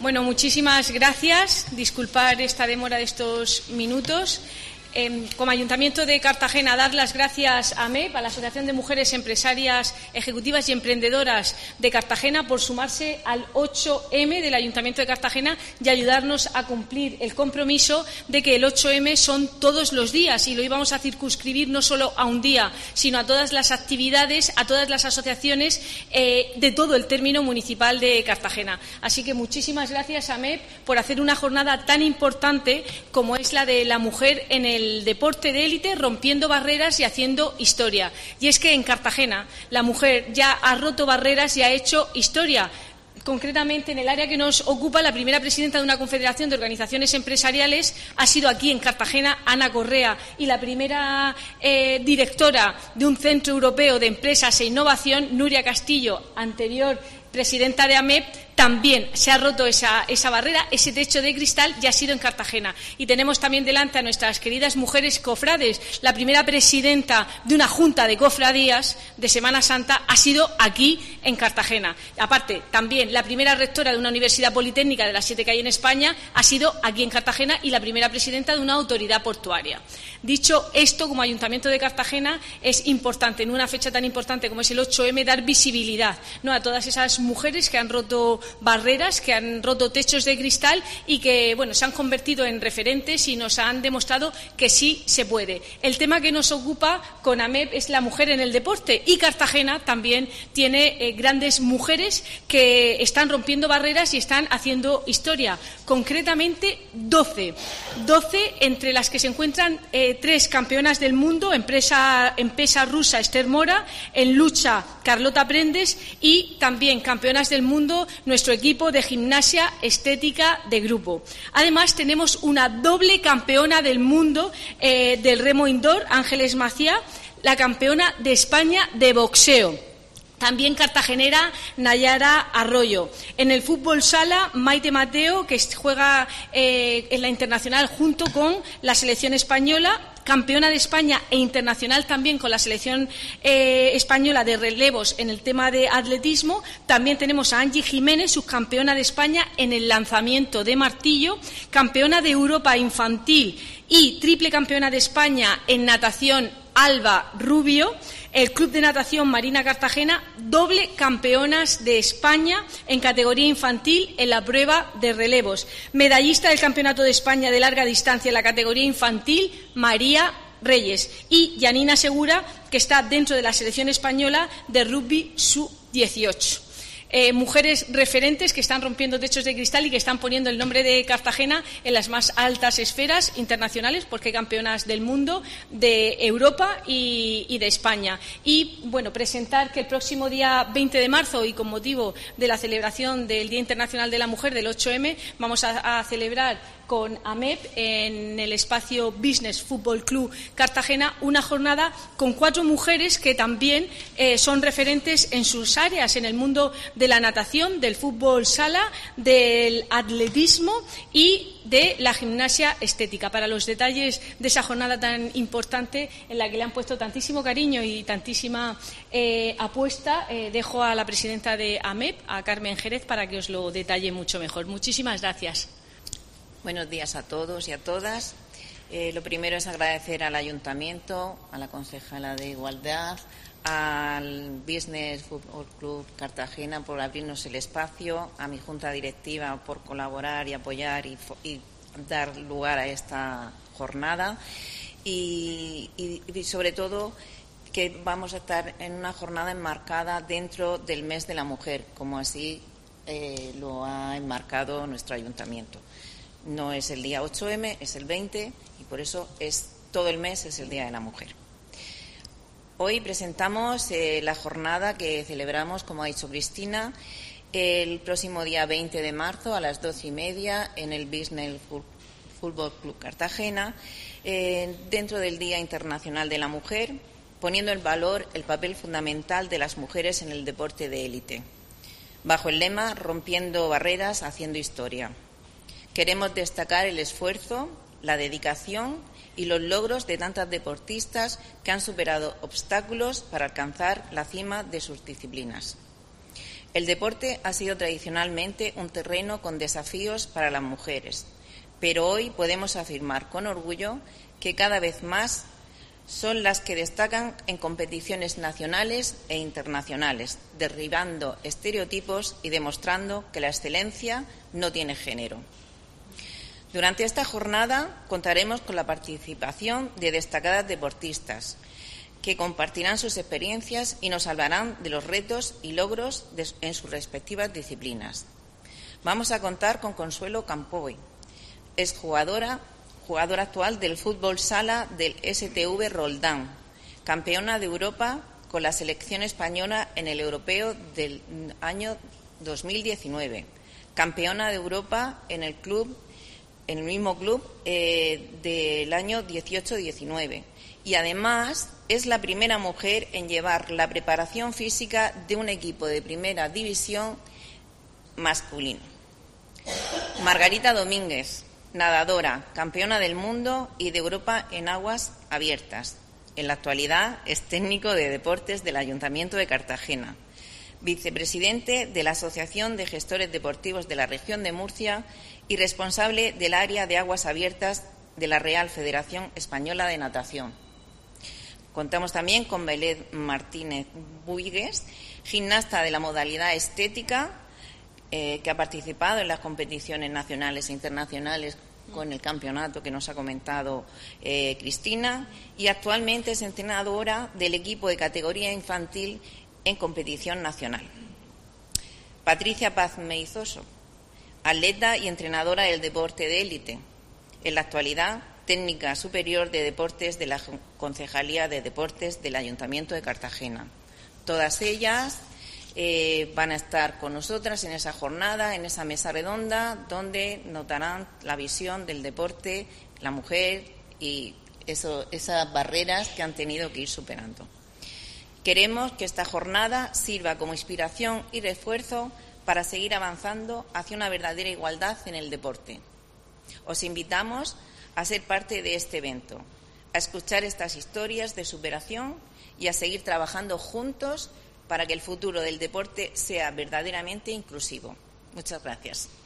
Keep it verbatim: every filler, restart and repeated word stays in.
Bueno, muchísimas gracias. Disculpar esta demora de estos minutos. Eh, como Ayuntamiento de Cartagena, dar las gracias a AMEP, a la Asociación de Mujeres Empresarias, Ejecutivas y Emprendedoras de Cartagena, por sumarse al ocho eme del Ayuntamiento de Cartagena y ayudarnos a cumplir el compromiso de que el ocho eme son todos los días, y lo íbamos a circunscribir no solo a un día, sino a todas las actividades, a todas las asociaciones eh, de todo el término municipal de Cartagena. Así que muchísimas gracias a AMEP por hacer una jornada tan importante como es la de la mujer en el el deporte de élite, rompiendo barreras y haciendo historia. Y es que en Cartagena la mujer ya ha roto barreras y ha hecho historia. Concretamente, en el área que nos ocupa, la primera presidenta de una confederación de organizaciones empresariales ha sido aquí, en Cartagena, Ana Correa, y la primera eh, directora de un centro europeo de empresas e innovación, Nuria Castillo, anterior presidenta de AMEP, también se ha roto esa, esa barrera, ese techo de cristal, y ha sido en Cartagena. Y tenemos también delante a nuestras queridas mujeres cofrades. La primera presidenta de una junta de cofradías de Semana Santa ha sido aquí, en Cartagena. Aparte, también la primera rectora de una universidad politécnica de las siete que hay en España ha sido aquí en Cartagena, y la primera presidenta de una autoridad portuaria. Dicho esto, como Ayuntamiento de Cartagena, es importante, en una fecha tan importante como es el ocho eme, dar visibilidad, ¿no?, a todas esas mujeres que han roto barreras, que han roto techos de cristal y que, bueno, se han convertido en referentes y nos han demostrado que sí se puede. El tema que nos ocupa con AMEP es la mujer en el deporte, y Cartagena también tiene eh, grandes mujeres que están rompiendo barreras y están haciendo historia. Concretamente, doce. doce, entre las que se encuentran eh, tres campeonas del mundo, en pesa, en pesa rusa Esther Mora, en lucha Carlota Prendes, y también campeonas del mundo nuestro equipo de gimnasia estética de grupo. Además, tenemos una doble campeona del mundo eh, del remo indoor, Ángeles Macía, la campeona de España de boxeo. También cartagenera Nayara Arroyo. En el fútbol sala, Maite Mateo, que juega eh, en la internacional junto con la selección española, campeona de España e internacional también con la selección eh, española de relevos en el tema de atletismo. También tenemos a Angie Jiménez, subcampeona de España en el lanzamiento de martillo, campeona de Europa infantil y triple campeona de España en natación, Alba Rubio. El Club de Natación Marina Cartagena, doble campeonas de España en categoría infantil en la prueba de relevos. Medallista del Campeonato de España de larga distancia en la categoría infantil, María Reyes. Y Yanina Segura, que está dentro de la selección española de rugby sub dieciocho. Eh, mujeres referentes que están rompiendo techos de cristal y que están poniendo el nombre de Cartagena en las más altas esferas internacionales, porque campeonas del mundo, de Europa y, y de España. Y, bueno, presentar que el próximo día veinte de marzo, y con motivo de la celebración del Día Internacional de la Mujer, del ocho eme, vamos a, a celebrar con AMEP en el espacio Business Fútbol Club Cartagena una jornada con cuatro mujeres que también eh, son referentes en sus áreas, en el mundo de la natación, del fútbol sala, del atletismo y de la gimnasia estética. Para los detalles de esa jornada tan importante en la que le han puesto tantísimo cariño y tantísima eh, apuesta, eh, dejo a la presidenta de AMEP, a Carmen Jerez, para que os lo detalle mucho mejor. Muchísimas gracias. Buenos días a todos y a todas. Eh, lo primero es agradecer al Ayuntamiento, a la concejala de Igualdad, al Business Football Club Cartagena por abrirnos el espacio, a mi Junta Directiva por colaborar y apoyar y, y dar lugar a esta jornada y, y, y sobre todo que vamos a estar en una jornada enmarcada dentro del mes de la mujer, como así eh, lo ha enmarcado nuestro Ayuntamiento. No es el día ocho eme, es el veinte, y por eso es todo el mes es el Día de la Mujer. Hoy presentamos eh, la jornada que celebramos, como ha dicho Cristina, el próximo día veinte de marzo a las doce y media en el Business Fútbol Club Cartagena, eh, dentro del Día Internacional de la Mujer, poniendo en valor el papel fundamental de las mujeres en el deporte de élite, bajo el lema Rompiendo barreras, haciendo historia. Queremos destacar el esfuerzo, la dedicación y los logros de tantas deportistas que han superado obstáculos para alcanzar la cima de sus disciplinas. El deporte ha sido tradicionalmente un terreno con desafíos para las mujeres, pero hoy podemos afirmar con orgullo que cada vez más son las que destacan en competiciones nacionales e internacionales, derribando estereotipos y demostrando que la excelencia no tiene género. Durante esta jornada contaremos con la participación de destacadas deportistas que compartirán sus experiencias y nos hablarán de los retos y logros de, en sus respectivas disciplinas. Vamos a contar con Consuelo Campoy, exjugadora jugadora actual del fútbol sala del S T V Roldán, campeona de Europa con la selección española en el europeo del año dos mil diecinueve, campeona de Europa en el club, en el mismo club eh, del año dieciocho diecinueve, y además es la primera mujer en llevar la preparación física de un equipo de primera división masculino. Margarita Domínguez, nadadora, campeona del mundo y de Europa en aguas abiertas. En la actualidad es técnico de deportes del Ayuntamiento de Cartagena, vicepresidente de la Asociación de Gestores Deportivos de la Región de Murcia y responsable del área de aguas abiertas de la Real Federación Española de Natación. Contamos también con Belén Martínez Buigues, gimnasta de la modalidad estética, eh, que ha participado en las competiciones nacionales e internacionales con el campeonato que nos ha comentado eh, Cristina, y actualmente es entrenadora del equipo de categoría infantil en competición nacional. Patricia Paz Meizoso, atleta y entrenadora del deporte de élite. En la actualidad, técnica superior de deportes de la Concejalía de Deportes del Ayuntamiento de Cartagena. Todas ellas eh, van a estar con nosotras en esa jornada, en esa mesa redonda, donde notarán la visión del deporte, la mujer y eso, esas barreras que han tenido que ir superando. Queremos que esta jornada sirva como inspiración y refuerzo para seguir avanzando hacia una verdadera igualdad en el deporte. Os invitamos a ser parte de este evento, a escuchar estas historias de superación y a seguir trabajando juntos para que el futuro del deporte sea verdaderamente inclusivo. Muchas gracias.